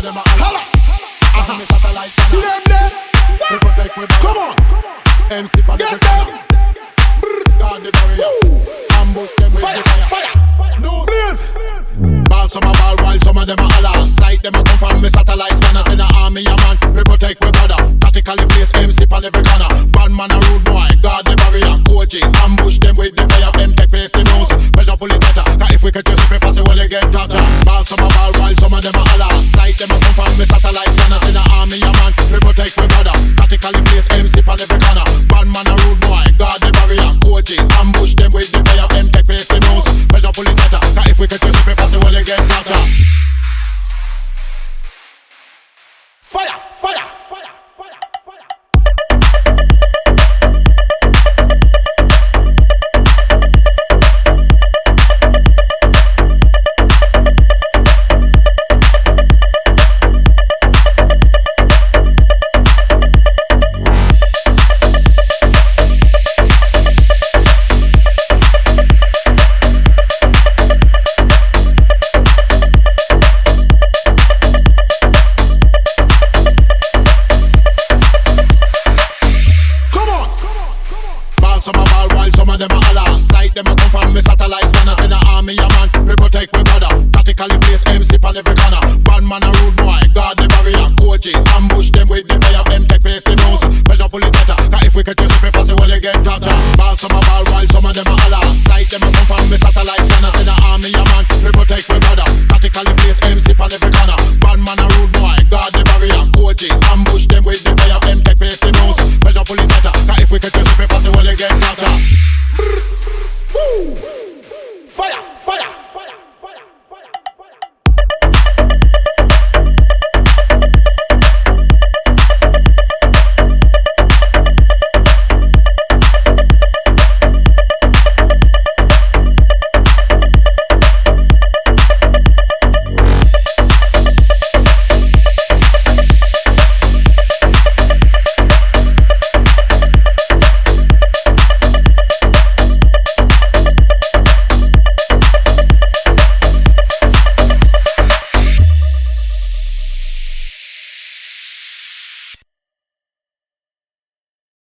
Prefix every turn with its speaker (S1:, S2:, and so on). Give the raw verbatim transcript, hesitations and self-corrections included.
S1: them a holla. Uh-huh. Me satellites
S2: See them there?
S1: we protect we
S2: Come on.
S1: M C pan every
S2: Get them.
S1: corner. Guard the barrier. Ambush them with
S2: Fire,
S1: the fire.
S2: fire.
S1: No
S2: Blaze.
S1: ball some a ball while some of them a holla. Sight them a come from me satellites scanners in the army a man. We protect we brother. Tactically place M C pan every corner. Bad man a rude boy. Guard the barrier. Coach it. Ambush them with the fire. Them take place the nose. Pressure pull it better. Cause if we catch you super fast, well you get torture. Ball some a ball while some of them a holla. Sight them a come from me satellites scanners in the army a man. We protect we brother. Tactically place M C pan every corner. Bad man a rude boy. Guard the barrier. Coach it. Ambush them with the fire. Them take place the nose. Pressure pull it better. Cause if we catch you super fast, well you get torture.
S2: Fire, fire, fire, fire, fire.
S1: Some a ball while some of them a holla. Sight them a come from me satellites scanners in the army a man. We protect we brother. Tactically place M C pan every corner. Bad man a rude boy. Guard the barrier. Coach it. Ambush them with the fire. Them take place the nose. Pressure pull it better. Cause if we catch you super fast, well you get torture. Ball some a ball while some of them a holla. Sight them a come from me satellites scanners in the army a man. We protect we brother. Tactically place M C pan every corner. Bad man a rude boy. Guard the barrier. Coach it. Ambush them with the fire. Them take place the nose. Pressure pull it better. Cause if we catch you super fast, well you get torture.
S2: Fire, fire.